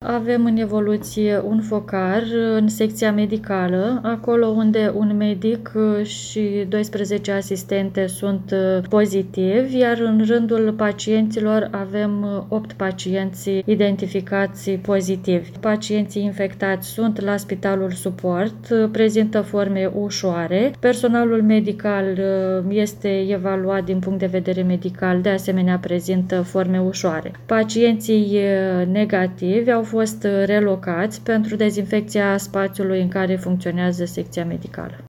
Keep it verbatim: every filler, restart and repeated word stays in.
avem în evoluție un focar în secția medicală, acolo unde un medic și doisprezece asistente sunt pozitivi, iar în rândul pacienților avem opt pacienți identificați pozitivi. Pacienții infectați sunt la Spitalul Suport, prezintă forme ușoare. Personalul medical este evaluat din punct de vedere medical, de asemenea prezintă forme ușoare. Pacienții negativi au fost relocați pentru dezinfecția spațiului în care funcționează secția medicală.